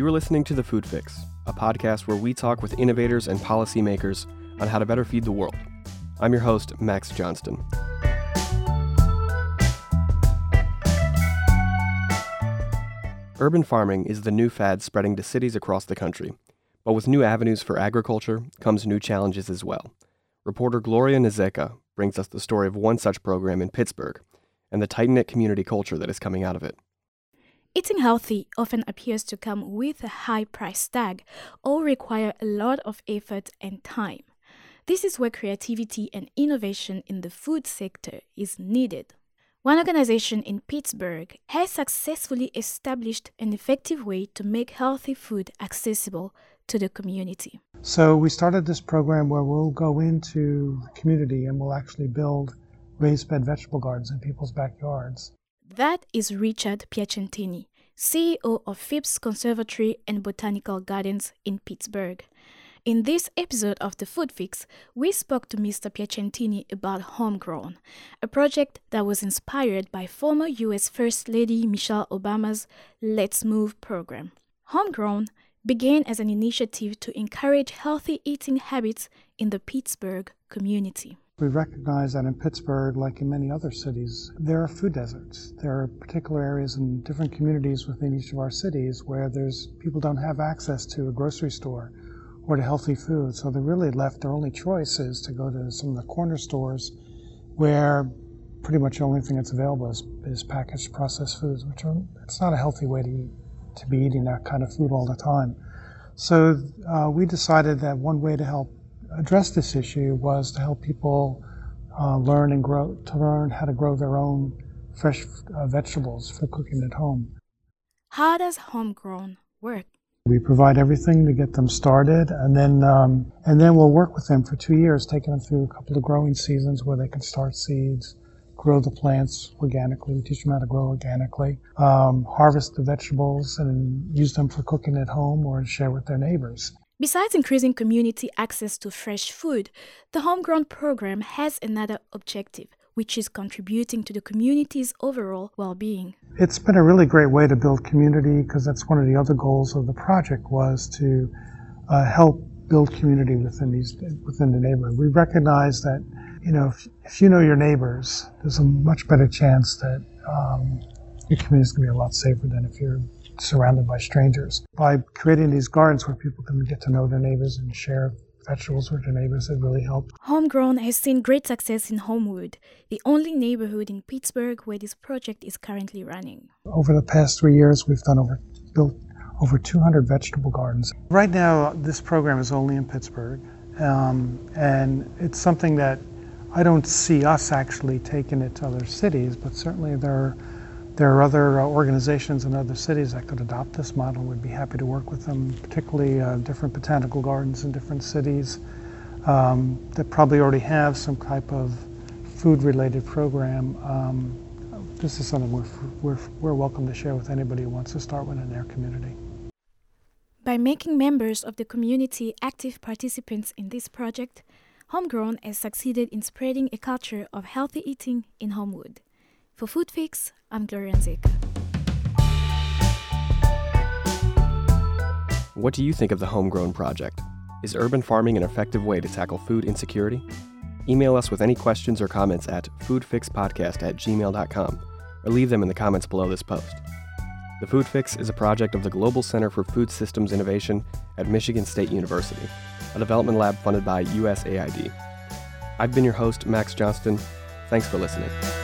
You are listening to The Food Fix, a podcast where we talk with innovators and policymakers on how to better feed the world. I'm your host, Max Johnston. Urban farming is the new fad spreading to cities across the country. But with new avenues for agriculture comes new challenges as well. Reporter Gloria Nzeka brings us the story of one such program in Pittsburgh and the tight-knit community culture that is coming out of it. Eating healthy often appears to come with a high price tag or require a lot of effort and time. This is where creativity and innovation in the food sector is needed. One organization in Pittsburgh has successfully established an effective way to make healthy food accessible to the community. So we started this program where we'll go into the community and we'll actually build raised bed vegetable gardens in people's backyards. That is Richard Piacentini, CEO of Phipps Conservatory and Botanical Gardens in Pittsburgh. In this episode of The Food Fix, we spoke to Mr. Piacentini about Homegrown, a project that was inspired by former U.S. First Lady Michelle Obama's Let's Move program. Homegrown began as an initiative to encourage healthy eating habits in the Pittsburgh community. We recognize that in Pittsburgh, like in many other cities, there are food deserts. There are particular areas in different communities within each of our cities where people don't have access to a grocery store or to healthy food. So they're really left, their only choice is to go to some of the corner stores where pretty much the only thing that's available is packaged processed foods, it's not a healthy way to be eating that kind of food all the time. So we decided that one way to help address this issue was to help people learn how to grow their own fresh vegetables for cooking at home. How does Homegrown work? We provide everything to get them started, and then we'll work with them for 2 years, taking them through a couple of growing seasons where they can start seeds, grow the plants organically. We teach them how to grow organically, harvest the vegetables, and use them for cooking at home or share with their neighbors. Besides increasing community access to fresh food, the Homegrown program has another objective, which is contributing to the community's overall well-being. It's been a really great way to build community because that's one of the other goals of the project was to help build community within the neighborhood. We recognize that, if you know your neighbors, there's a much better chance that your community is going to be a lot safer than if you're surrounded by strangers. By creating these gardens where people can get to know their neighbors and share vegetables with their neighbors, it really helped. Homegrown has seen great success in Homewood, the only neighborhood in Pittsburgh where this project is currently running. Over the past 3 years, we've built over 200 vegetable gardens. Right now, this program is only in Pittsburgh, and it's something that I don't see us actually taking it to other cities, but certainly there are other organizations in other cities that could adopt this model. We'd be happy to work with them, particularly different botanical gardens in different cities that probably already have some type of food-related program. This is something we're welcome to share with anybody who wants to start one in their community. By making members of the community active participants in this project, Homegrown has succeeded in spreading a culture of healthy eating in Homewood. For Food Fix, I'm Gloria Nzeka. What do you think of the Homegrown project? Is urban farming an effective way to tackle food insecurity? Email us with any questions or comments at foodfixpodcast@gmail.com or leave them in the comments below this post. The Food Fix is a project of the Global Center for Food Systems Innovation at Michigan State University, a development lab funded by USAID. I've been your host, Max Johnston. Thanks for listening.